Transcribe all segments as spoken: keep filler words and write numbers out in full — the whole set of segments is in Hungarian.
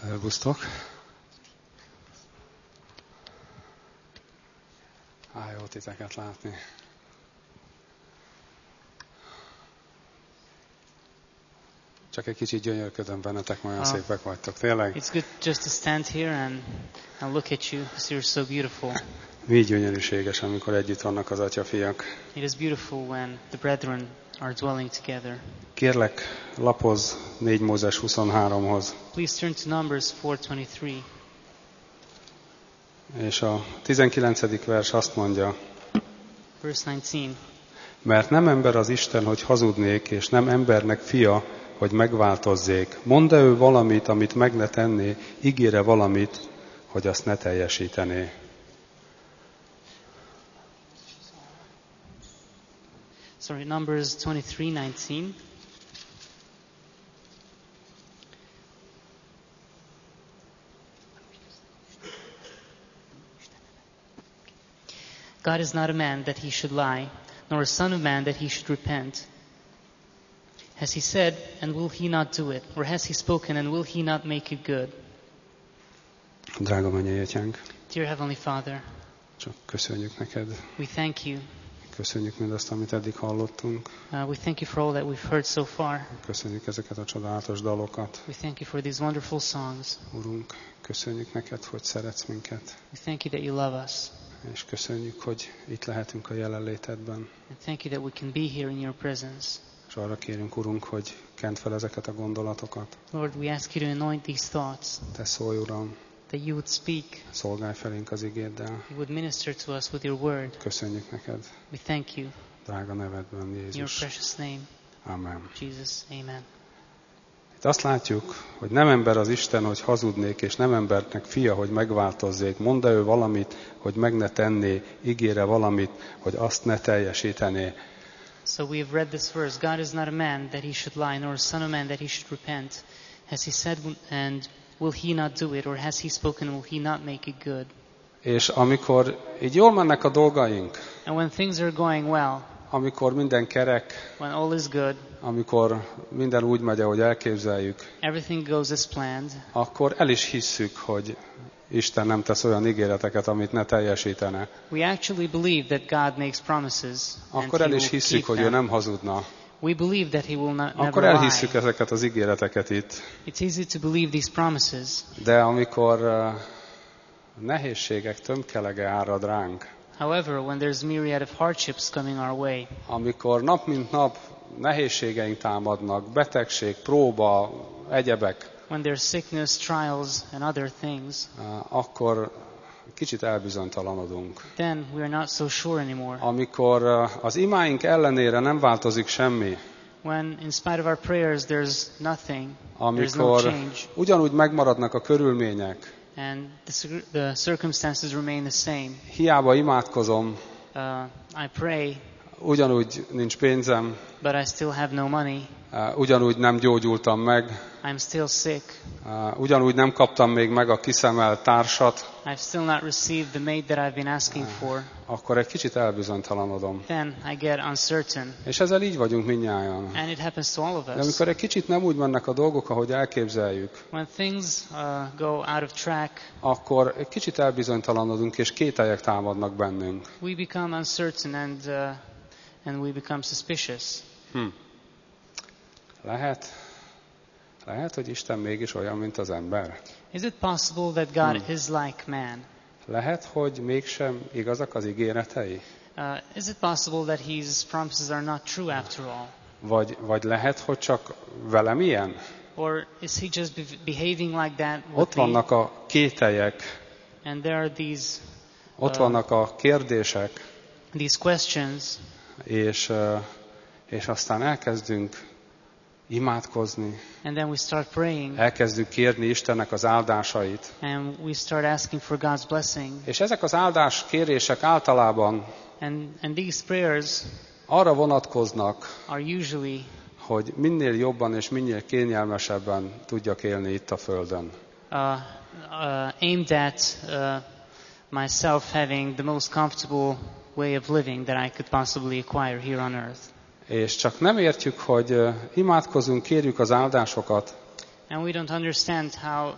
Szervusztok! Á, jó titeket látni. Csak egy kicsit gyönyörködöm bennetek, olyan oh. szépek vagytok, tényleg. It's good just to stand here and, and look at you, because you're so beautiful. Mi gyönyörűséges, amikor együtt vannak az atyafiak. It is beautiful when the brethren are dwelling together. Kérlek, lapozz négy Mózes huszonháromhoz. Please turn to Numbers four twenty-three. És a tizenkilencedik vers azt mondja, Verse nineteen. Mert nem ember az Isten, hogy hazudnék, és nem embernek fia, hogy megváltozzék. Mondd-e ő valamit, amit meg ne tenné, ígére valamit, hogy azt ne teljesítené. Sorry, Numbers twenty-three nineteen. God is not a man that he should lie, nor a son of man that he should repent. Has he said, and will he not do it? Or has he spoken, and will he not make it good? Drága mennyei atyánk, Dear Heavenly Father, csak köszönjük neked. we thank you. Köszönjük mindazt, amit eddig hallottunk. Uh, we thank you for all that we've heard so far. Köszönjük ezeket a csodálatos dalokat. We thank you for these wonderful songs. Urunk, köszönjük neked, hogy szeretsz minket. We thank you that you love us. És köszönjük, hogy itt lehetünk a jelenlétedben. And thank you that we can be here in your presence. És arra kérünk, Urunk, hogy kent fel ezeket a gondolatokat. Lord, we ask you to anoint these thoughts, Te szólj, Uram, that you would speak, szolgálj felénk az igéddel. you would minister to us with your word. Köszönjük neked, We thank you drága nevedben, in your Jézus. precious name, Amen. Jesus. Amen. Itt azt látjuk, hogy nem ember az Isten, hogy hazudnék, és nem embernek fia, hogy megváltozzék. Mondd-e ő valamit, hogy meg ne tenné, ígére valamit, hogy azt ne teljesítené. So we have read this verse. God is not a man that he should lie, nor a son of man that he should repent. Has he said, and will he not do it? Or has he spoken, and will he not make it good? És amikor így jól mennek a dolgaink, And when things are going well, amikor minden kerek, when all is good, amikor minden úgy megy, ahogy elképzeljük, everything goes as planned, akkor el is hisszük, hogy Isten nem tesz olyan ígéreteket, amit ne teljesítene. we actually believe that God makes promises, and Akkor he el will is hisszük, keep hogy ő them. nem hazudna. We believe that he will not Akkor never elhisszük lie. ezeket az ígéreteket itt. It's easy to believe these promises, De amikor uh, nehézségek tömkelege árad ránk, however, when there's myriad of hardships coming our way, amikor nap mint nap nehézségeink támadnak, betegség, próba, egyebek, when there's sickness, trials, and other things, uh, akkor kicsit elbizonytalanodunk. then we're not so sure anymore. Amikor uh, az imáink ellenére nem változik semmi, When, in spite of our prayers, there's nothing, there's no amikor change, ugyanúgy megmaradnak a körülmények, and the, cir- the circumstances remain the same. hiába imádkozom, Uh, I pray, ugyanúgy nincs pénzem, but I still have no money. uh, ugyanúgy nem gyógyultam meg, I'm still sick. uh, ugyanúgy nem kaptam még meg a kiszemelt társat, I've still not received the maid that I've been asking for. akkor egy kicsit elbizonytalanodom. Then I get uncertain. És ezzel így vagyunk mindnyájan. And it happens to all of De us. amikor egy kicsit nem úgy mennek a dolgok, ahogy elképzeljük, When things uh, go out of track, akkor egy kicsit elbizonytalanodunk, és kételyek támadnak bennünk. we become uncertain and, uh, and we become suspicious. Hm. Lehet, lehet, hogy Isten mégis olyan, mint az ember. Is it possible that God is like man? Lehet, hogy mégsem igazak az ígéretei? Uh, is it possible that his promises are not true after all? Vagy, vagy lehet, hogy csak velem ilyen? Or is he just be- behaving like that with Ott me? vannak a kételyek, And there are these, ott vannak a kérdések, these questions, és, ö, és aztán elkezdünk imádkozni, and then we start praying, elkezdünk kérni Istennek az áldásait. and we start asking for God's blessing. És ezek az áldás kérések általában And, and these prayers arra vonatkoznak, are usually hogy minél jobban és minél kényelmesebben tudjak élni itt a Földön. uh, uh, aimed at uh, myself having the most comfortable way of living that I could possibly acquire here on earth. És csak nem értjük, hogy imádkozunk, kérjük az áldásokat, And we don't understand how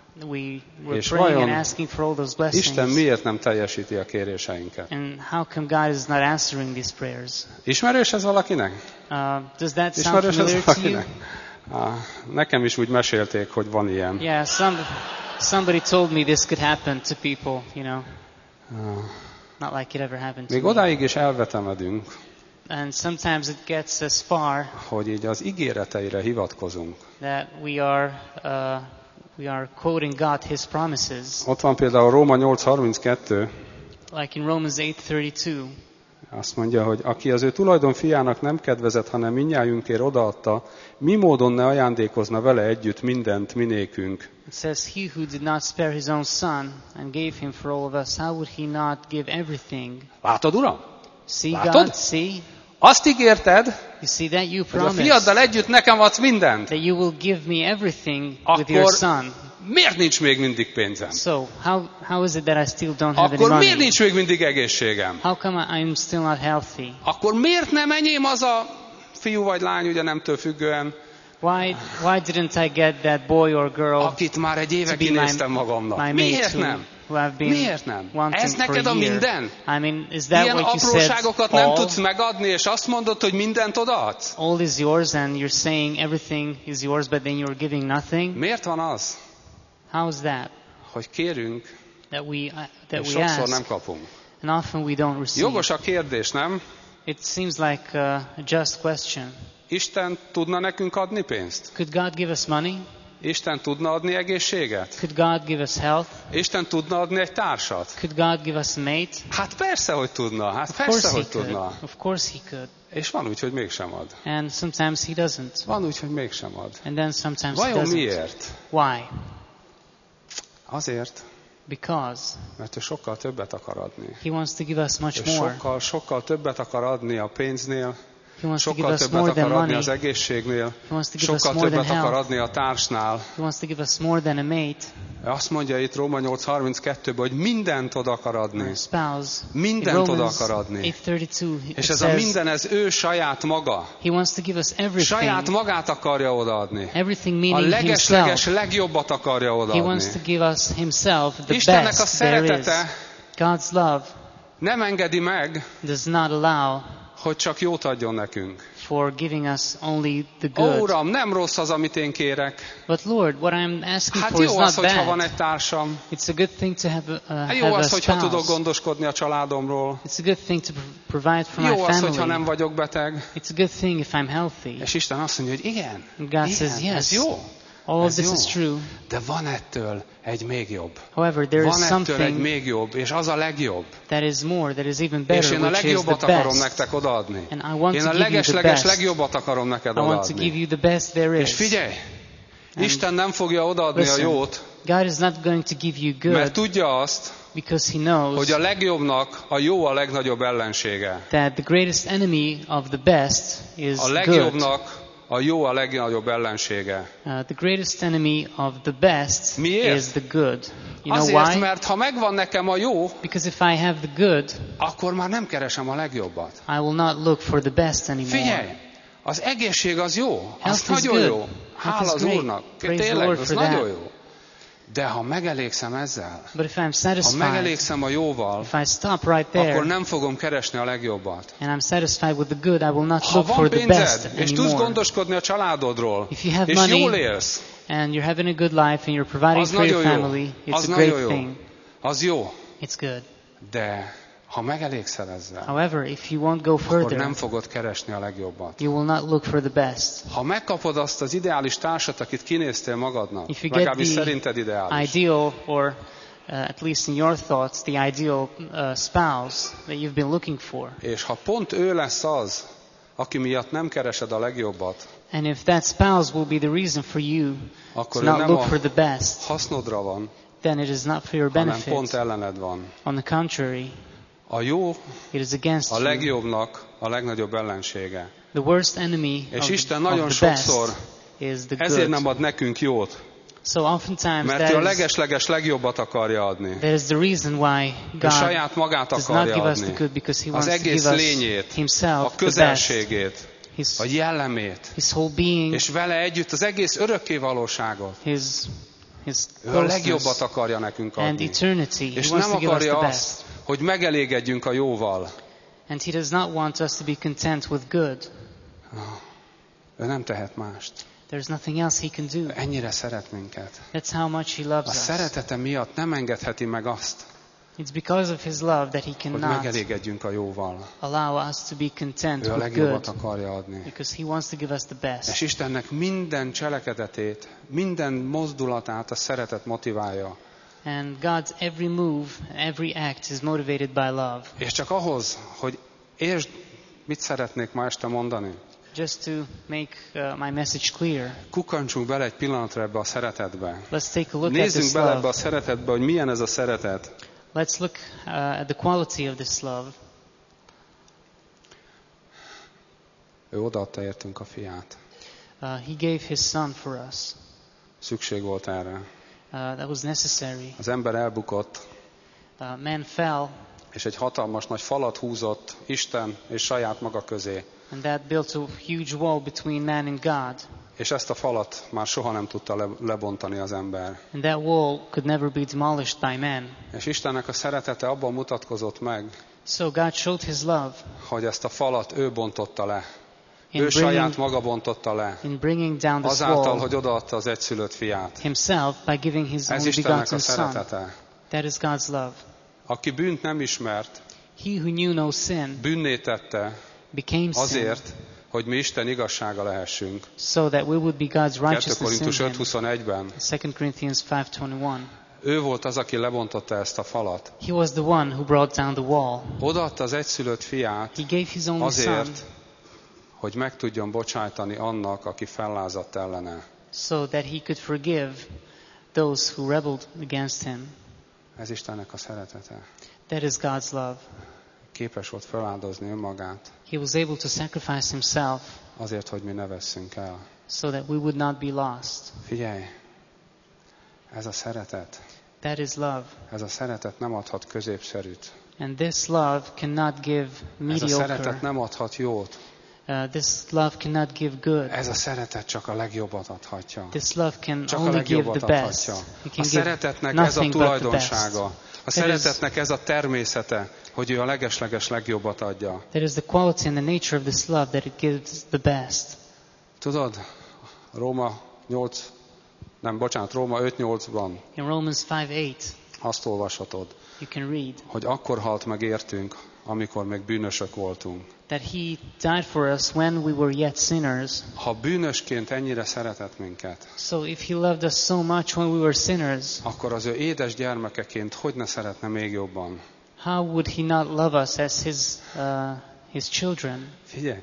we were És praying vajon and asking for all those Isten blessings. miért nem teljesíti a kéréseinket? And how come God is not answering these prayers? Ismerős ez valakinek? Uh, does that sound Ismerős ez familiar to you? valakinek? Ah, nekem is úgy mesélték, hogy van ilyen. Yeah, some, somebody told me this could happen to people, you know. Ah. Not like it ever happened to Még me. odáig is elvetemedünk, And sometimes it gets as far hogy így az ígéreteire hivatkozunk. that we are uh, we are quoting God His promises. Ott van például Róma nyolc harminckettő, Like in Romans eight thirty-two. azt mondja, hogy aki az ő tulajdon fiának nem kedvezett, hanem mindnyájunkért odaadta, mi módon ne ajándékozna vele együtt mindent minékünk. It says, he who did not spare his own son and gave him for all of us, how would he not give everything? Látod, Uram? See, Látod? God, see? Azt ígérted, You see that? You hogy a promised fiaddal együtt nekem adsz mindent. that you will give me everything with your Akkor son. miért nincs még mindig pénzem? So, how, how is it that I still don't have any Akkor miért money? nincs még mindig egészségem? How come I- I'm still not healthy? Akkor miért nem enyém az a fiú vagy lány, ugye nemtől függően, Why, why didn't I get that boy or girl akit már egy éve to be kinéztem my, magamnak? my mate Miért who, nem? who I've been Miért nem? wanting Ez for neked a a year? minden? I mean, is that Ilyen what you said? apróságokat nem All, tudsz megadni, és azt mondod, hogy mindent odaadsz? all is yours and you're saying everything is yours, but then you're giving nothing? Miért van az, How is that? hogy kérünk, That we, uh, that és we sokszor nem ask kapunk? and often we don't receive. Jogos a kérdés, nem? It seems like uh, a just question. Isten tudna nekünk adni pénzt? Could God give us money? Isten tudna adni egészséget? Could God give us health? Isten tudna adni egy társat? Could God give us a mate? Hát persze, hogy tudna. Hát Of persze, course he hogy could. tudna. Of course he could. És van úgy, hogy mégsem ad. And sometimes he doesn't. Van úgy, hogy mégsem ad. And then sometimes he Vajon doesn't. miért? Why? Azért, Because mert ő sokkal többet akar adni. he wants to give us Ő much more. sokkal, sokkal többet akar adni a pénznél, He wants to give sokkal us többet more than akar adni money. az egészségnél, He wants to give us sokkal more than többet akar health. adni a társnál. He wants to give us more than a mate Azt mondja itt Róma nyolc harminckettőben, hogy mindent oda akar or adni. a spouse. Mindent In oda Romans akar adni. eight thirty-two it És ez a says minden, ez ő saját maga. he wants to give us everything. Saját magát akarja odaadni. Everything A meaning leges-leges himself. legjobbat akarja He wants odaadni. to give us himself the Istennek a best there is. szeretete God's love nem engedi meg, does not allow hogy csak jót adjon nekünk. for giving us only the Ó, good. Uram, nem rossz az, amit én kérek. But Lord, what I'm asking Hát for is jó not az, hogyha van bad. egy társam. It's a good thing to have a, uh, Hát jó have a az, hogyha tudok spouse. gondoskodni a családomról. It's a good thing to pr- provide for my Jó az, hogyha nem family. vagyok beteg. It's a good thing if I'm healthy. És Isten azt mondja, hogy igen, And God igen, says, ez yes, jó. all of Ez this jó. is true. De van ettől egy még jobb. However, there is Van ettől egy something még jobb, és az a legjobb. that is more, that is even És better, én a which is legjobbat the akarom best. nektek odaadni. And I want Én to a give you the leges-leges best. legjobbat akarom neked I want to give odaadni. you the best there És is. figyelj, And Isten nem fogja odaadni a listen, jót, God is not going to give you mert good tudja azt, because He knows hogy a legjobbnak a jó a legnagyobb ellensége. that the greatest enemy of the best is A good. legjobbnak a jó a legnagyobb ellensége. Uh, the greatest enemy of the best Miért? is the good. You know Azért, why? mert ha megvan nekem a jó, Because if I have the good, akkor már nem keresem a legjobbat. I will not look for the best anymore. Figyelj, az egészség az jó, az Health is nagyon good. jó. Health Hála is az great. Úrnak. Praise the Tényleg, Lord az for nagyon that. jó. De ha megelégszem ezzel, But if I'm ha satisfied, megelégszem a jóval, if I stop right there, akkor nem fogom keresni a legjobbat. and I'm satisfied with the good, I will not Ha look van for the best pénzed, és tudsz anymore. gondoskodni a családodról, If you have és money, jól élsz, and you're having a good life, and you're providing az for your nagyon jó. family, it's Az a nagyon great jó. thing. Az jó. It's good. De ha megelégszel ezzel, However, if you won't go akkor further, nem fogod keresni a legjobbat. you will not look for the best. Ha megkapod azt az ideális társat, akit kinéztél magadnak, If you get legalábbis the szerinted ideális, ideal, or uh, at least in your thoughts, the ideal uh, spouse that you've been looking for, és ha pont ő lesz az, aki miatt nem keresed a legjobbat, and if that spouse will be the reason for you to akkor ő not nem look a for the best, hasznodra van, then it is not for your hanem benefit. pont ellened van. On the contrary, A jó it is against a you. legjobbnak a legnagyobb ellensége. The worst enemy És of, Isten of nagyon the best sokszor is the ezért good. nem ad nekünk jót, So oftentimes mert that ő a is, leges-leges legjobbat akarja adni. that is the reason why Ő God saját magát does not akarja give us the adni. good, because He Az wants to egész give us lényét, Himself a the best, közelségét, His, a jellemét, His whole being, és vele együtt az egész örökké valóságot. His his Ő a legjobbat closeness akarja nekünk and adni. eternity. He És wants nem to give us the akarja best. azt, hogy megelégedjünk a jóval. And he does not want us to be content with good. Ő nem tehet mást. There's nothing else he can do. Ennyire szeret minket. That's how much he loves A us. szeretete miatt nem engedheti meg azt, It's because of his love that he hogy cannot megelégedjünk a jóval. allow us to be content Ő a with legjobbat good, akarja adni. because he wants to give us the És best. Istennek minden cselekedetét, minden mozdulatát a szeretet motiválja. And God's every move, every act is motivated by love. És csak ahhoz, hogy értsd, mit szeretnék ma este mondani, Just to make uh, my message clear, kukkantsunk bele egy pillanatra ebbe a szeretetbe. let's take a look at Nézzünk this bele ebbe a love. szeretetbe, hogy milyen ez a szeretet. Let's look uh, at the quality of this love. Ő odaadta értünk a fiát. Uh, he gave his son for us. Szükség volt erre. Uh, that was necessary. Az ember elbukott, Uh, man fell, és egy hatalmas nagy falat húzott Isten és saját maga közé. and that built a huge wall between man and God. És ezt a falat már soha nem tudta le- lebontani az ember. And that wall could never be demolished by man. És Istennek a szeretete abban mutatkozott meg, So God showed his love hogy ezt a falat ő bontotta le. in Ő saját bringing, maga bontotta le. in bringing down this Azáltal, wall hogy odaadta az egyszülött fiát. himself by giving his Ez only Istennek a begotten son. szeretete. That is God's love. Aki bűnt nem ismert, He who knew no sin bűnné tette became sin azért, hogy mi Isten igazsága lehessünk. so that we would be God's kettő righteousness Korintus in öt him. huszonegyben Second Corinthians five twenty-one. ő volt az, aki lebontotta ezt a falat. He was the one who brought down the wall. Odaadta az egyszülött fiát He gave his only son azért, hogy meg tudjon bocsájtani annak, aki fellázadt ellene. so that he could forgive those who rebelled against him. Ez Istennek a szeretete. That is God's love. Képes volt feláldozni önmagát He was able to sacrifice himself azért, hogy mi ne vesszünk el. so that we would not be lost. Figyelj! Ez a szeretet, That is love. ez a szeretet nem adhat középszerűt. And this love cannot give Ez a szeretet mediocre. nem adhat jót. Uh, this love cannot give good. Ez a szeretet csak a legjobbat adhatja. This love can Csak a only give legjobbat the best. adhatja. He A can give szeretetnek ez a nothing but the best. tulajdonsága. A szeretetnek ez a természete, hogy ő a legesleges legjobbat adja. That is the quality and the nature of this love, that it gives the best. Tudod, Róma nyolc, nem, bocsánat, Róma öt nyolcban In Romans five eight, azt olvashatod, you can read hogy akkor halt meg értünk, amikor még bűnösök voltunk. that he died for us when we were yet sinners. Ha bűnösként ennyire szeretett minket, So if he loved us so much when we were sinners, akkor az ő édes gyermekeként hogy ne szeretne még jobban? how would he not love us as his, uh, his children? Figyelj,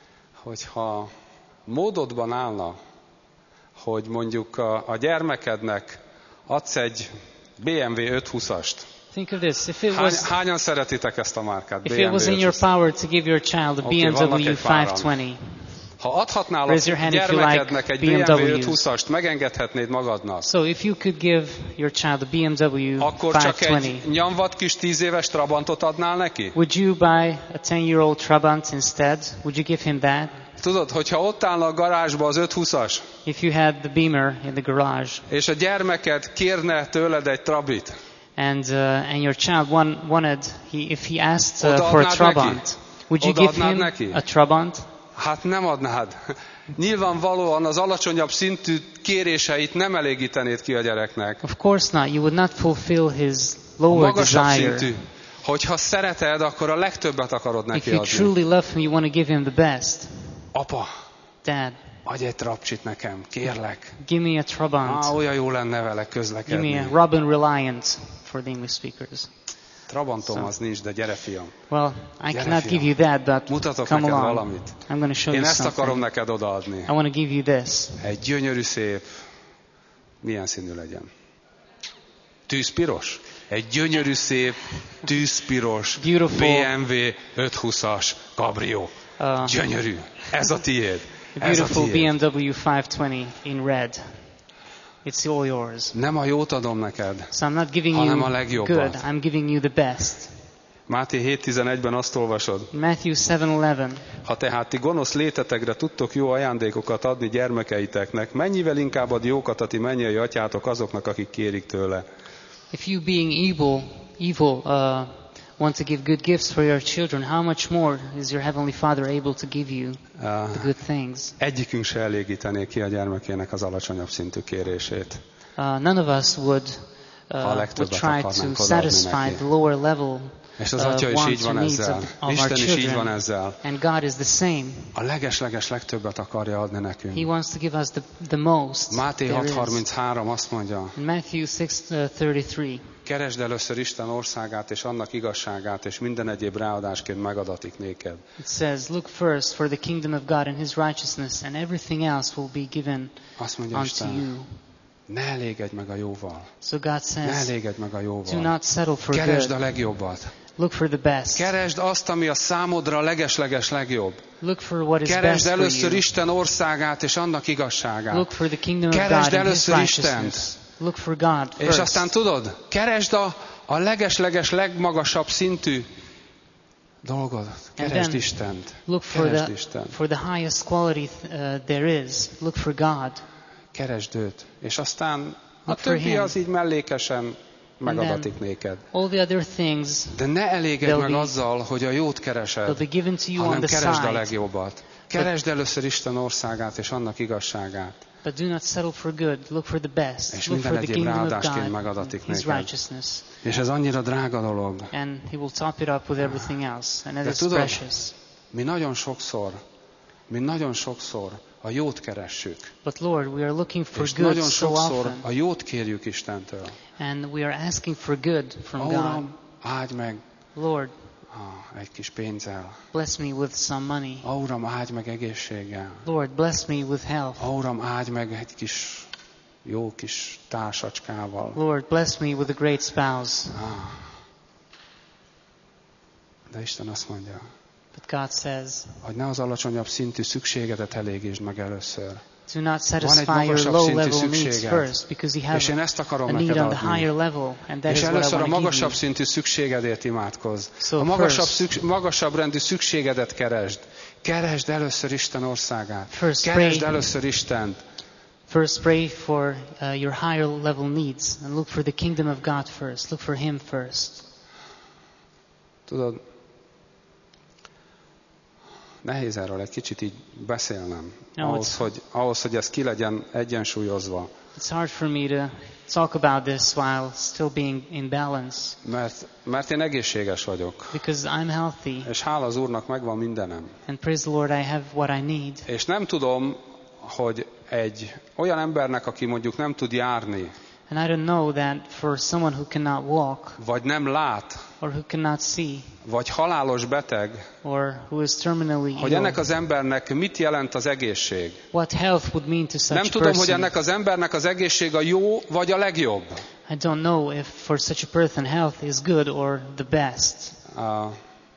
hogyha módodban állna, hogy mondjuk a, a gyermekednek adsz egy bé em vé ötszázhúszast. Think of this. If it Hány, was, hányan szeretitek ezt a márkát? if it was in your power to give your child a Okay, vannak B M W egy páran. five twenty, Ha adhatnál a Raise your hand if you gyermekednek like egy bé em vé B M Ws. ötszázhúszast, megengedhetnéd magadnak. so if you could give your child a B M W Akkor five csak twenty, egy nyomvat kis tíz éves Trabantot adnál neki? would you buy a ten-year-old Trabant instead? Would you give him that? Tudod, hogyha ott állna a garázsba az ötszázhúszas, If you had the Beamer in the garage és a gyermeked kérne tőled egy Trabit, and uh, and your child one, wanted, he, if he asked uh, Odaadnád for a neki? Trabant, would you give Odaadnád him neki? a Trabant? hát nem adnád. Nyilvánvalóan az alacsonyabb szintű kéréseit nem elégítenéd ki a gyereknek. Of course not. You would not fulfill his A lower magasabb desire. szintű. Hogyha szereted, akkor a legtöbbet akarod If neki you adni. truly love him, you want to give him the best. Apa, Dad, adj egy trapcsit nekem, kérlek. give me a Trabant. Á, olyan jó lenne vele Give me a közlekedni. Robin Reliant for the English speakers. Trabantom az nincs, de gyere fiam. Well, I Gyere, cannot fiam. give you that, but Mutatok come neked along. valamit. I'm going to show Én you ezt akarom something. neked odaadni. I want to give you this. Egy gyönyörű szép, milyen színű legyen? Tűzpiros? Egy gyönyörű szép, tűzpiros Beautiful. bé em vé ötszázhúszas kabrió. Uh, Gyönyörű. Ez a tiéd. a Ez a beautiful B tiéd. M W five twenty in red. It's all yours. Nem a jót adom neked, So I'm not giving hanem a you legjobbat. good. I'm giving you the best. Máté hét tizenegyben azt olvasod. Matthew seven eleven. Ha tehát ti gonosz létetekre tudtok jó ajándékokat adni gyermekeiteknek, mennyivel inkább ad jókat a ti mennyei atyátok azoknak, akik kérik tőle. If you being evil, evil, uh, want to give good gifts for your children, how much more is your heavenly Father able to give you the good things? Egyikünk se elégítené ki a gyermekének az alacsonyabb szintű kérését. Uh, none of us would, uh, would try to satisfy the lower level És az Atya is így van ezzel. Isten is így van ezzel. And God is the same. A leges-leges legtöbbet akarja adni nekünk. He wants to give us the, the most. Máté hat harminchárom azt mondja. In Matthew six thirty-three. Keresd először Isten országát és annak igazságát, és minden egyéb ráadásként megadatik néked. It says, look first for the kingdom of God and His righteousness, and everything else will be given azt mondja unto Isten, you. Ne elégedj meg a jóval. So God Ne says, elégedj meg a jóval. do not settle for Keresd good. a legjobbat. Look for the best. Keresd azt, ami a számodra a leges-leges legjobb. Look for what is Keresd best for először you. Isten országát és annak igazságát. Look for the kingdom of Keresd God and His először righteousness. Istent. Look for God És first. aztán tudod, keresd a, a leges-leges legmagasabb szintű dolgot. Keresd Istent. Look for Keresd the, Istent. for the highest quality uh, there is. Look for God. Keresd őt. És aztán a Look for többi him. az így mellékesen megadatik néked. All the other things, De ne elégedj meg be- azzal, hogy a jót they'll keresed, be given to you on hanem the keresd a side. legjobbat. Keresd először Isten országát és annak igazságát. But do not settle for good. Look for the best. És Look minden for the egyéb kingdom of ráadásként God, megadatik His neked. righteousness. És ez annyira drága dolog. And He will top it up with everything else. And De that is tudod, precious. mi nagyon sokszor, mi nagyon sokszor a jót keressük. But Lord, we are looking for És good nagyon so sokszor often. a jót kérjük Istentől. And we are asking for good from God. Uram, áldj meg Lord, ah, egy kis pénzzel. bless me with some money. Ó, Uram, áldj meg egészséggel. Lord, bless me with health. Ó, Uram, áldj meg egy kis jó kis társacskával. Lord, bless me with a great spouse. Ah. De Isten azt mondja, But God says, hogy ne az alacsonyabb szintű szükségedet elégítsd meg először. do not Van egy satisfy your magasabb low szintű level needs szükséged. first, because you És én have ezt akarom a need neked on the higher adni. level, and that És is what I először a want to give you. magasabb szintű szükségedért imádkozz. So A magasabb, first- szüks- magasabb rendű szükségedet keresd. Keresd először Isten országát. First Keresd pray- először Istent. First pray for uh, your higher level needs, and look for the kingdom of God first. Look for Him first. Tudod, nehéz erről egy kicsit így beszélnem. No, ahhoz, it's- hogy, ahhoz, hogy ez ki legyen egyensúlyozva. It's hard for me to talk about this while still being in balance, Mert, mert én egészséges vagyok. because I'm healthy, És hála az Úrnak megvan mindenem. and praise the Lord, I have what I need. És nem tudom, hogy egy olyan embernek, aki mondjuk nem tud járni, And I don't know that for someone who cannot walk, vagy nem lát, or who cannot see, vagy halálos beteg, or who is terminally hogy ill, ennek az embernek mit jelent az egészség. what health would mean to such Nem a tudom, hogy person. ennek az embernek az egészség a jó, vagy a legjobb. I don't know if for such a person health is good or the best. Uh,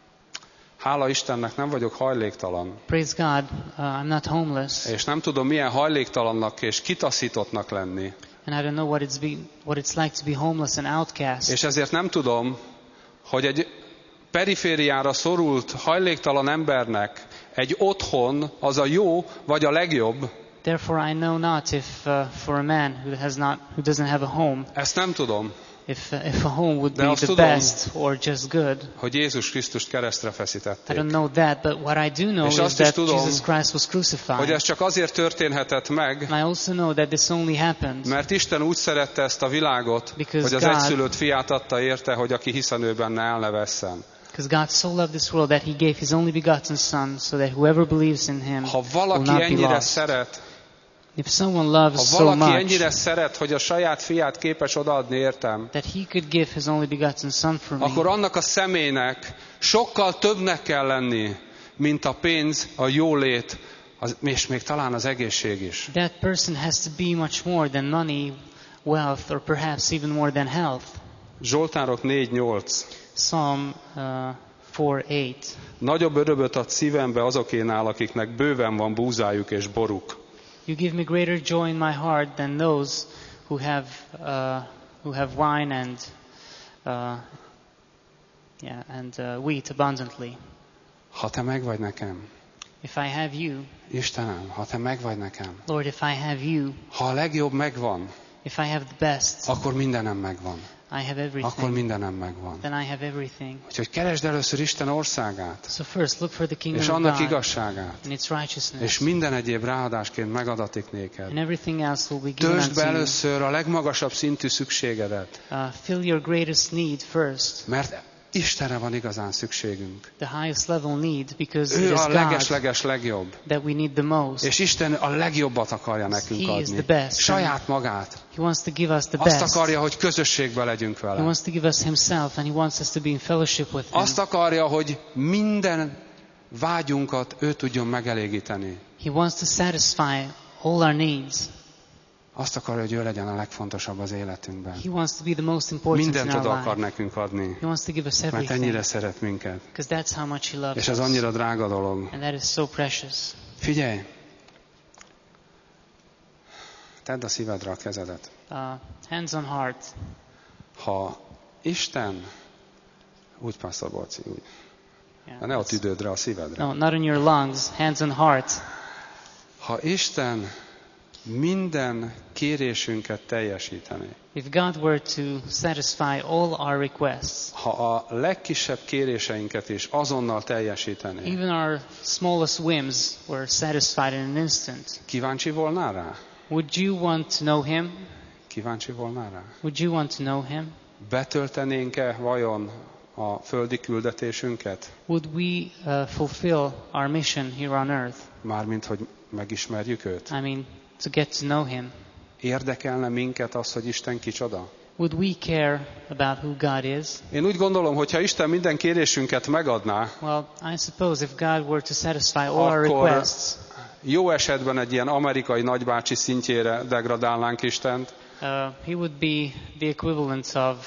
Hála Istennek nem vagyok hajléktalan, Praise God, uh, I'm not homeless, és nem tudom milyen hajléktalannak és kitaszítottnak lenni. and I don't know what it's be, what it's like to be homeless and outcast. És ezért nem tudom, hogy egy perifériára szorult hajléktalan embernek egy otthon az a jó vagy a legjobb. Therefore, I know not if uh, for a man who has not, who doesn't have a home, Ezt nem tudom, if uh, if a home would De be azt the tudom, best or just good. hogy Jézus Krisztust keresztre I feszítették. don't know that, but what I do know És is azt is that tudom, Jesus Christ was crucified. Hogy ez csak azért történhetett meg, And I also know that this only happened mert Isten úgy szerette ezt a világot, Because hogy az God- egyszülött fiát adta érte, hogy aki hisz ő benne, el ne vesszen. because God so loved this world that He gave His only begotten Son, so that whoever believes in Him Ha will valaki not be ennyire lost. szeret, If someone loves ha so valaki much ennyire szeret, hogy a saját fiát képes odaadni értem, that He could give His only begotten Son for me, akkor annak a személynek sokkal többnek kell lenni, mint a pénz, a jólét, az, és még talán az egészség is. that person has to be much more than money, wealth, or perhaps even more than health. Zsoltárok négy nyolc. Psalm uh, four eight. Nagyobb örömöt ad szívembe azokénál, akiknek bőven van búzájuk és boruk. You give me greater joy in my heart than those who have uh, who have wine and uh, yeah, and uh, wheat abundantly. Ha te megvagy nekem, If I have you, Istenem, ha te megvagy nekem, Lord, if I have you, ha a legjobb megvan, if I have the best, akkor mindenem megvan. I have Akkor everything. mindenem megvan. Then I have everything. Úgyhogy keresd először Isten országát, So first, look for the kingdom és of annak God igazságát, and its righteousness, és minden egyéb ráadásként megadatik néked. and everything else will be given Töltsd be unto you. először a legmagasabb szintű szükségedet, Uh, fill your greatest need first, mert Istenre van igazán szükségünk. the highest level need, because it Ő is a God leges-leges legjobb. that we need the most. És Isten a legjobbat akarja nekünk He is adni. the best. Saját magát. He wants to give us the Azt best. akarja, hogy közösségbe legyünk He vele. wants to give us himself, and he wants us to be in fellowship with him. Azt akarja, hogy minden vágyunkat ő tudjon megelégíteni. He wants to satisfy all our needs. Azt akarja, hogy ő legyen a legfontosabb az életünkben. He wants to be the most important Mindent in our oda life. akar nekünk adni, He wants to give us mert everything, ennyire szeret minket. because that's how much he loves És ez us. annyira drága dolog. And that is so precious. Figyelj! Tedd a szívedre a kezedet. Uh, hands on heart. Ha Isten, úgy Pastor Bolci, úgy. Yeah, De ne a that's- tüdődre, a szívedre. no, not in your lungs. Hands on heart. Ha Isten minden kérésünket teljesíteni, If God were to satisfy all our requests, ha a legkisebb kéréseinket is azonnal teljesíteni, even our smallest whims were satisfied in an instant, kíváncsi volnál rá? would you want to know him? Kíváncsi volnál rá? Would you want to know him? Betöltenénk-e vajon a földi küldetésünket? Would we uh, fulfill our mission here on earth? Mármint, hogy megismerjük őt? I mean, to get to know him. Érdekelne minket az, hogy Isten kicsoda? Would we care about who God is? Én úgy gondolom, hogy ha Isten minden kérésünket megadná, Well, I suppose if God were to satisfy all our Akkor- requests, jó esetben egy ilyen amerikai nagybácsi szintjére degradálnánk Istent, uh, he would be the equivalent of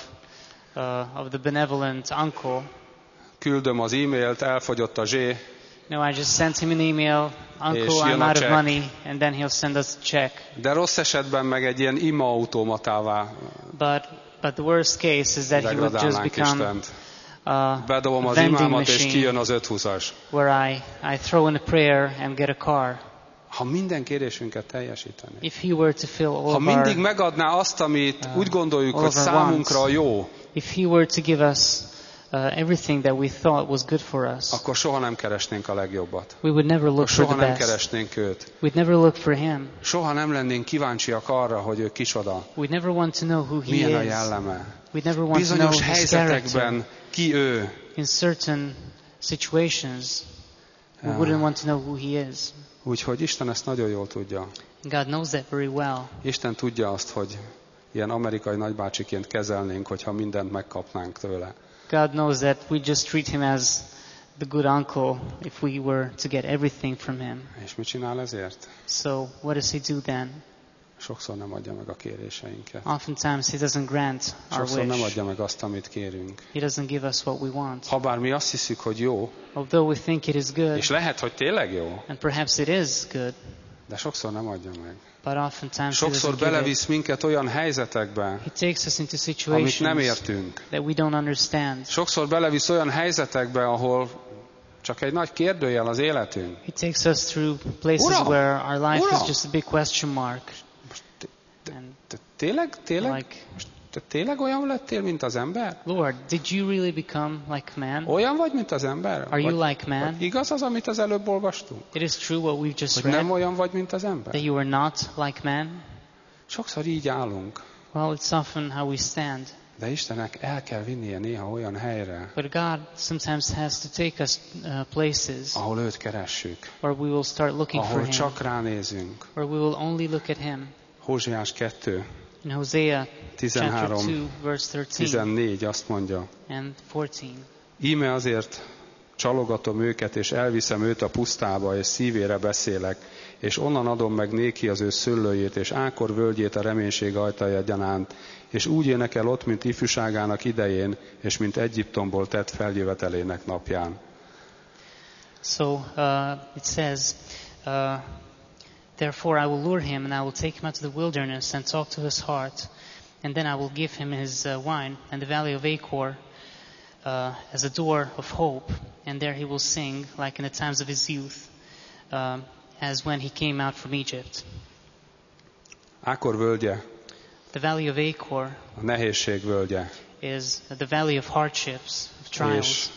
uh, of the benevolent uncle. küldöm az e-mailt, elfogyott a zsé, No, I just sent him an email, uncle, És jön I'm a out of check. money, and then he'll send us a check. de rossz esetben meg egy ilyen ima automatává But but the worst case is that he would just degradálnánk become Istent. uh, Bedobom a az vending imámat, és machine kijön az öthúszas. where I, I throw in a prayer and get a car. Ha minden kérésünket teljesíteni, If he were to fill all ha of mindig our, megadná azt, amit Uh, úgy gondoljuk, all hogy of our számunkra jó, if he were to give us uh, everything that we thought was good for us, akkor soha nem keresnénk a legjobbat. we would never look for Soha the nem best. keresnénk őt. We'd never look for him. Soha nem lennénk kíváncsiak arra, hogy ő kicsoda, We'd never want to know who he milyen a is. jelleme. We'd never want to know Bizonyos his character. helyzetekben ki ő. In certain situations, we wouldn't want to know who he is. Úgyhogy Isten ezt nagyon jól tudja. God knows that very well. Isten tudja azt, hogy ilyen amerikai nagybácsiként kezelnénk, hogyha mindent megkapnánk tőle. God knows that we just treat him as the good uncle if we were to get everything from him. És mit csinál ezért? So what does he do then? Sokszor nem adja meg a kéréseinket. Oftentimes he doesn't grant our Sokszor nem wish. adja meg azt, amit kérünk. He doesn't give us what we want. Habár mi azt hiszük, hogy jó, Although we think it is good, és lehet, hogy tényleg jó, and perhaps it is good, de sokszor nem adja meg. but oftentimes he Sokszor doesn't give it. belevisz minket olyan helyzetekbe, He takes us into amit nem situations értünk. that we don't understand. Sokszor belevisz olyan helyzetekbe, ahol csak egy nagy kérdőjel az életünk. He takes us through places Uram! where our life Uram! is just a big question mark. Most te, te, And te, tényleg, tényleg, like, most te tényleg olyan lettél, mint az ember? Lord, did you really become like man? Olyan vagy, mint az ember? Are you Vagy- like man? vagy igaz az, amit az előbb olvastunk? It is true what we've just Hogy nem read, olyan vagy, mint az ember? that you are not like man. Sokszor így állunk. Well, it's often how we stand. De Istennek el kell vinnie néha olyan helyre, But God sometimes has to take us uh, places ahol őt keressük, where we will start looking for ahol him, csak ránézünk. where we will only look at him. Hózsiás kettő, In Hosea chapter tizenhárom, two, verse thirteen tizennégy azt mondja, and fourteen. íme azért csalogatom őket, és elviszem őt a pusztába, és szívére beszélek, és onnan adom meg néki az ő szőlőjét, és Ákor völgyét a reménység ajtaja gyanánt, és úgy énekel ott, mint ifjúságának idején, és mint Egyiptomból tett feljövetelének napján. So uh, it says, uh, therefore I will lure him, and I will take him out to the wilderness and talk to his heart, and then I will give him his uh, wine and the valley of Achor, uh, as a door of hope, and there he will sing like in the times of his youth, uh, as when he came out from Egypt. Ákor völgye, The valley of Achor a nehézség völgye. is the valley of hardships, of trials. És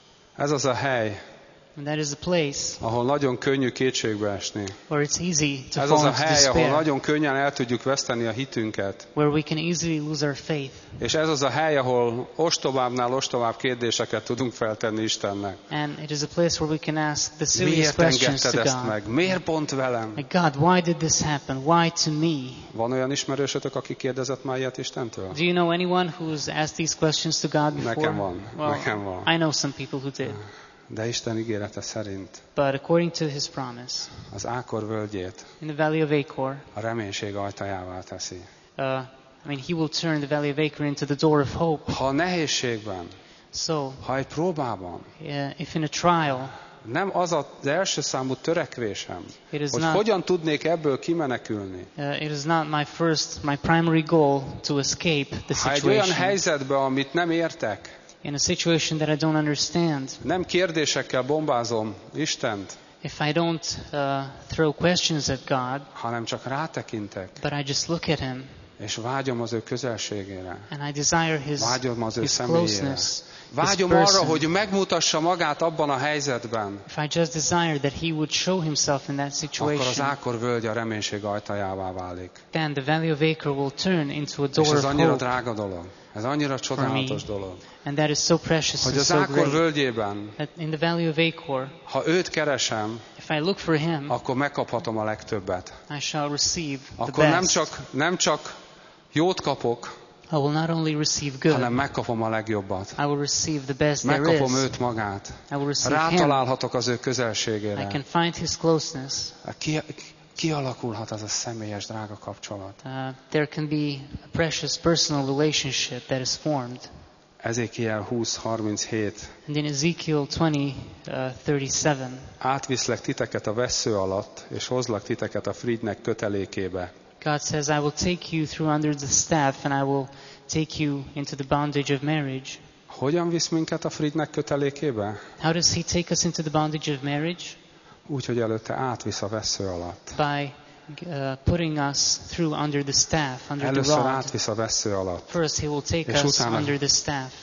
ez az a hely, And that is the place ahol nagyon könnyű kétségbe esni. where it's easy to Ez az fall a into hely, ahol despair, nagyon könnyen el tudjuk veszteni a hitünket. where we can easily lose our faith. És ez az a hely, ahol ostobábbnál ostobább kérdéseket tudunk feltenni Istennek. And it is a place where we can ask the serious Miért questions engedted to ezt God. meg? Miért pont velem? Like, God, why did this happen? Why to me? Van olyan ismerősötök, aki kérdezett már ilyet Istentől? Do you know anyone who's asked these questions to God before? Nekem van. Well, Nekem van. I know some people who did. De Isten ígérete szerint But according to his promise, az Ákor völgyét in the valley of Achor, a reménység ajtajává teszi. uh, I mean, he will turn the valley of Achor into the door of hope. Ha a nehézségben, So, ha egy próbában, uh, if in a trial, nem az az első számú törekvésem, it is hogy not, hogyan tudnék ebből kimenekülni. uh, it is not my first, my primary goal to escape the Ha egy olyan situation. helyzetbe, amit nem értek, In a situation that I don't understand, nem kérdésekkel bombázom Istent, if I don't uh, throw questions at God, hanem csak rátekintek, but I just look at him és vágyom az ő közelségére. and I desire his, Vágyom az ő his személyére. closeness, Vágyom his arra, person. hogy megmutassa magát abban a helyzetben, If I just desire that he would show himself in that akkor az situation, Ákor völgy a reménység ajtajává válik. then the valley of Achor will turn into a És door ez of annyira hope. drága dolog. Ez annyira csodálatos dolog. And that is so precious Hogy and az so Ákor great. völgyében, That in the valley of Achor, ha őt keresem, if I look for him, akkor megkaphatom a legtöbbet. I shall receive the Akkor nem best. csak, nem csak jót kapok, I will not only receive good, hanem megkapom a legjobbat. I will receive the best there Megkapom is. őt magát. I will receive him. Rátalálhatok az ő I közelségére. can find his closeness. Ki, kialakulhat az a személyes, drága kapcsolat. Uh, there can be a precious personal relationship that is formed. Ezékiel húsz harminchét. And in Ezekiel twenty, uh, thirty-seven, Átviszlek titeket a vessző alatt, és hozlak titeket a Frídnek kötelékébe. God says, I will take you through under the staff and I will take you into the bondage of marriage. Hogyan visz minket a Frídnek kötelékébe? How does he take us into the bondage of marriage? Úgy, hogy előtte átvisz a vessző alatt. By uh, putting us through under the staff, under Először the rod. átvisz a vessző alatt. First he will take És us utána- under the staff.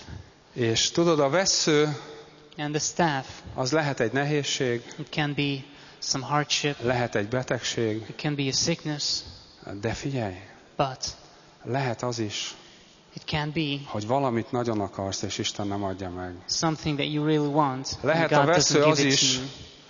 És tudod, a vessző And the staff, az lehet egy nehézség, it can be some hardship, lehet egy betegség, it can be a sickness, de figyelj, but lehet az is, it can be hogy valamit nagyon akarsz, és Isten nem adja meg. something that you really want, and Lehet a God vesző doesn't az give it to is, you.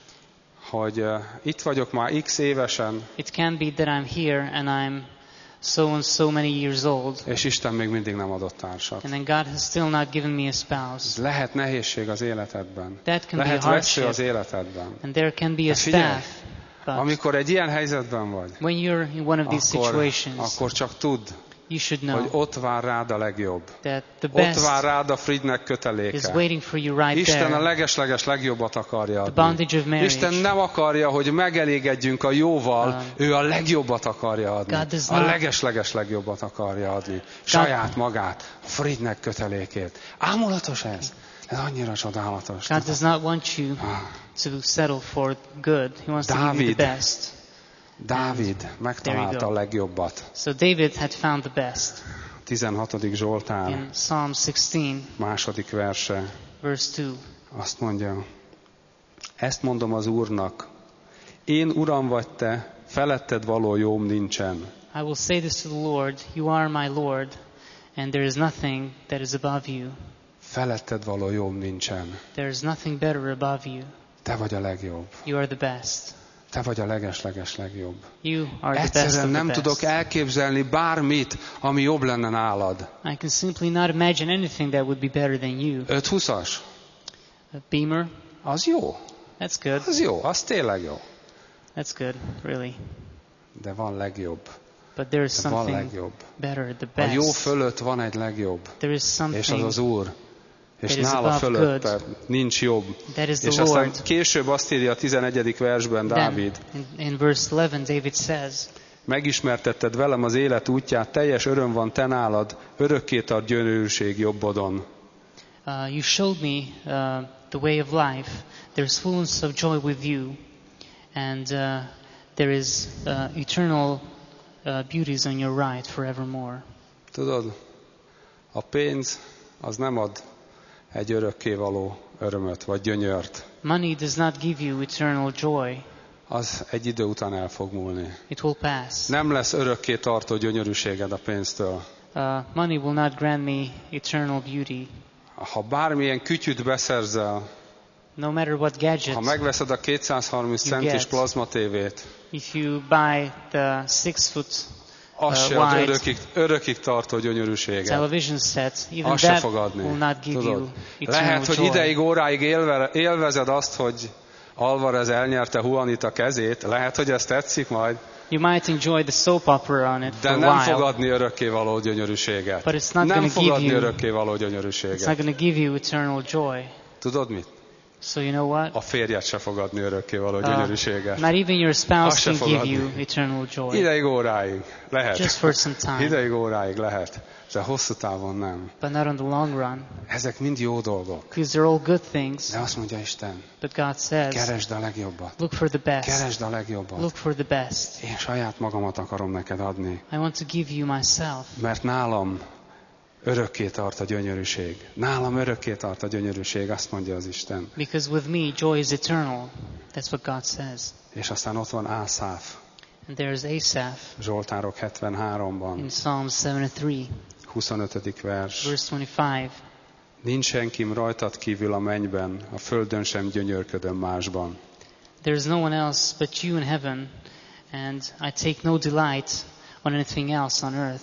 hogy uh, itt vagyok már x évesen, It can be that I'm here and I'm so and so many years old, és Isten még mindig nem adott társat. and then God has still not given me a Ez spouse. lehet nehézség az életedben. That can be Lehet a vesző az hardship, életedben. and there can be a De figyelj, staff. But amikor egy ilyen helyzetben vagy, when you're in one of these akkor, situations, akkor csak tudd, you should hogy know ott vár rád a legjobb. that the Ott best vár rád a Frídnek is köteléke. waiting for you right Isten a there. legesleges legjobbat akarja The adni. bondage of marriage. Isten nem akarja, hogy megelégedjünk a jóval, Um, ő a legjobbat akarja adni. God does A not- legesleges legjobbat akarja adni. Saját magát, a Frídnek kötelékét. Ámulatos ez? Ez annyira csodálatos. God does not want you to settle for good. He wants to give you Dávid. the best. Dávid megtalálta a legjobbat. So David had found the best. tizenhatodik Zsoltár, In Psalm sixteen, második verse, verse two, azt mondja, ezt mondom az Úrnak, én Uram vagy te, feletted való jóm nincsen. I will say this to the Lord, you are my Lord, and there is nothing that is above you. Feletted való jóm nincsen. There is nothing better above you. Te vagy a legjobb. You are the best. Te vagy a leges-leges legjobb. You are the best Egyszerűen of the nem best. tudok elképzelni bármit, ami jobb lenne nálad. I can simply not imagine anything that would be better than you. öt húszas? A Beamer, Az jó. that's good. Az jó. Az tényleg jó. That's good, really. De van legjobb. But there is De van something legjobb. better, the A jó best. fölött van egy legjobb. There is És az something az Úr. És that is nála above fölötte good. nincs jobb. That is És the aztán Lord. később azt írja a tizenegyedik versben Dávid. Then, in, in verse eleven, David says, Megismertetted velem az élet útját, teljes öröm van te nálad, örökké tart gyönyörűség jobbodon. Uh, you showed me uh, the way of life. There's fullness of joy with you, and uh, there is uh, eternal uh, beauties on your right forevermore. Tudod, a pénz az nem ad egy örökkévaló örömöt, vagy gyönyört. Money does not give you eternal joy. Az egy idő után el fog múlni. It will pass. Nem lesz örökké tartó gyönyörűséged a pénztől. Uh, money will not grant me eternal beauty. Ha bármilyen kütyüt beszerzel, No matter what gadget, ha megveszed a kétszázharminc You centis get. plazmatévét, if you buy the six foot az Uh, se ad wide örökig, örökig tartó gyönyörűséget. television set, even Azt se that fog adni. will not give Tudod? you eternal Lehet, hogy joy. ideig, óráig élve, élvezed azt, hogy Alvarez elnyerte Juanita kezét, lehet, hogy ez tetszik majd, You might enjoy the soap opera on it de for a nem while, fog adni örökkévaló gyönyörűséget. But it's not Nem gonna fog give adni you- örökkévaló it's not gyönyörűséget. going to give you eternal joy. Tudod mit? So you know what? A férjed se fog adni örökkévaló gyönyörűséget. Uh, not even your Azt spouse se can fog give adni. you eternal joy. Ideig, óráig lehet. Just for some time, Ideig, óráig lehet, de hosszú távon nem. but not on the long run. Ezek mind jó dolgok. Because they're all good things. De azt mondja Isten, But God says, keresd a legjobbat. look for the best. Keresd a legjobbat. Look for the best. Én saját magamat akarom neked adni, I want to give you myself. mert nálam örökké tart a gyönyörűség. Nálam örökké tart a gyönyörűség, azt mondja az Isten. Because with me, joy is eternal. That's what God says. És aztán ott van Ászáf, And there's Asaph Zsoltárok hetvenháromban, in Psalm seventy-three, huszonötödik vers. verse twenty-five. Nincs senkim rajtad kívül a mennyben, a földön sem gyönyörködöm másban. There is no one else but you in heaven, and I take no delight on anything else on earth.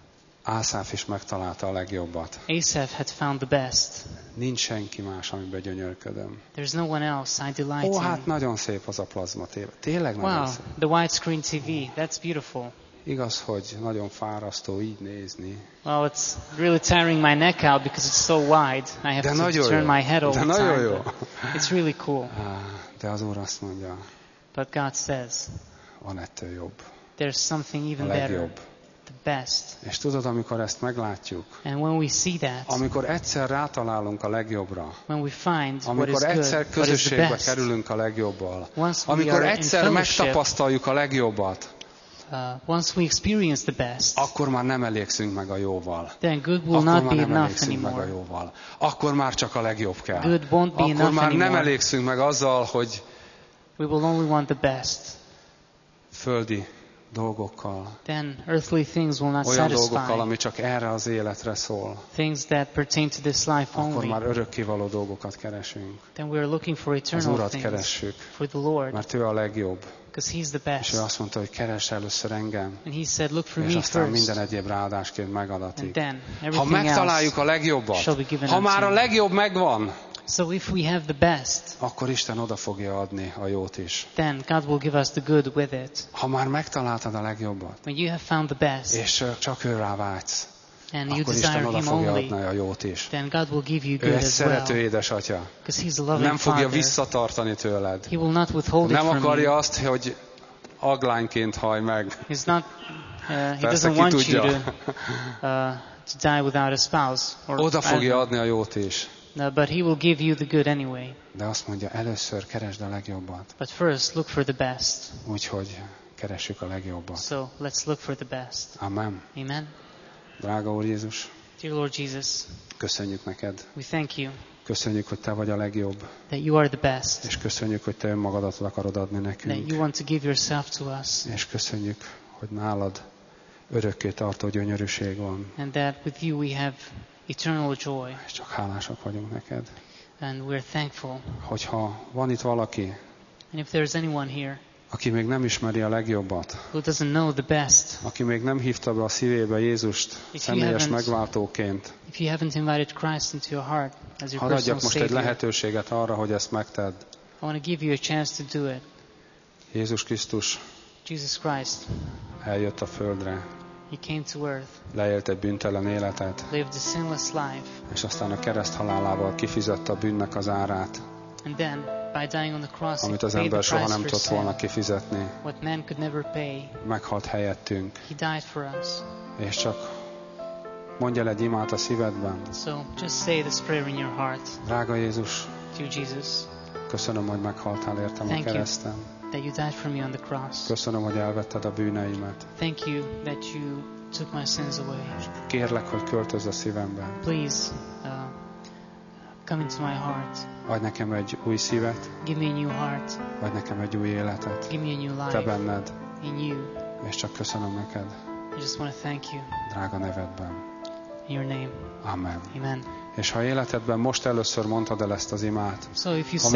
Ászáf is megtalálta a legjobbat. Asaph had found the best. Nincs senki más, amiben gyönyörködöm. There's no one else I delight Ó, in. hát nagyon szép az a plazmatéve. Tényleg nagyon Wow, szép. the widescreen T V, that's beautiful. Igaz, hogy nagyon fárasztó így nézni. Well, it's really tiring my neck out because it's so wide. I have De to nagyon turn jó. my head all De the nagyon time. jó. but It's really cool. Á, de az Úr azt mondja, But God says, van ettől jobb. there's something A even better, legjobb. the best. És tudod, amikor ezt meglátjuk, And when we see that, amikor egyszer rátalálunk a legjobbra, when we find what is amikor good, egyszer what is the közösségbe best, kerülünk a legjobbal, once we amikor are in egyszer fellowship, megtapasztaljuk a legjobbat, uh, once we experience the best, akkor már nem elégszünk meg a jóval. then good will Akkor not már be nem enough elégszünk meg a anymore. jóval. Akkor már csak a legjobb kell. Good won't be Akkor enough már nem anymore. elégszünk meg azzal, hogy We will only want the best. földi dolgokkal, Then earthly things will not olyan satisfy. dolgokkal, ami csak erre az életre szól, Things that pertain to this life akkor only. már örökkévaló dolgokat keresünk. Then we are looking for Az eternal Urat things, keressük, for the Lord, mert ő a legjobb. because He's the És ő best. azt mondta, hogy keress először engem, And He said, look for és me aztán first, minden egyéb ráadásként and megadatik. then Ha everything megtaláljuk else a legjobbat, shall be given ha unto már a you. legjobb megvan, So if we have the best, akkor Isten oda fogja adni a jót is. then God will give us the good with it. Ha már megtaláltad a legjobbat, When you have found the best, és ö, csak ő rá vágysz, and you akkor desire Isten oda Him fogja only, adni a jót is. then God will give you Ő good egy as szerető well, édesatya. because He's a loving Nem fogja Father. visszatartani tőled. He will not withhold it Nem from akarja you. azt, hogy aglányként haj meg. He's not. Uh, he Persze, doesn't ki want you tudja. to, uh, to die without a spouse. Or, Oda I don't fogja know. adni a jót is. No, but He will give you the good anyway. De azt mondja, először keresd a legjobbat. But first, look for the best. Úgyhogy keressük a legjobbat. So let's look for the best. Amen. Amen. Drága Úr Jézus, Dear Lord Jesus, köszönjük neked. we thank you Köszönjük, hogy te vagy a legjobb. that you are the best, És köszönjük, hogy te önmagadat akarod adni that you nekünk. want to give yourself to us, És köszönjük, hogy nálad örökké tartó gyönyörűség van. and that with you we have eternal joy. És csak hálásak vagyunk neked. And we're thankful. Hogyha van itt valaki, And if there's anyone here aki még nem ismeri a legjobbat, who doesn't know the best, aki még nem hívta be a szívébe Jézust you személyes haven't- megváltóként, if you haven't invited Christ into your heart as your hadd personal adjak most egy Savior, lehetőséget arra, hogy ezt megtedd. I want to give you a chance to do it. Jézus Krisztus Jesus Christ, eljött a földre, He came to earth, leélt egy bűntelen életet, lived a sinless life, és aztán a kereszt halálával kifizette a bűnnek az árát, and then, by dying on the cross, He amit az paid the ember soha price nem for tudott volna sin, kifizetni. what man could never pay. Meghalt helyettünk, He died for us, és csak Mondj el egy imát a szívedben. So just say this prayer in your heart. Drága Jézus, To Jesus, köszönöm, hogy meghaltál értem a Thank you. kereszten. that you died for me on the cross. Köszönöm, hogy elvetted a bűneimet. Thank you that you took my sins away. Kérlek, hogy költözz a szívemben. Please uh, come into my heart. Adj nekem egy új szívet, Give me a new heart. adj nekem egy új életet. Give me a new Te life benned, in you. és csak köszönöm neked, I just want to thank you drága nevedben. in your name. Amen. Amen. És ha életedben most először mondtad el ezt az imát, So if you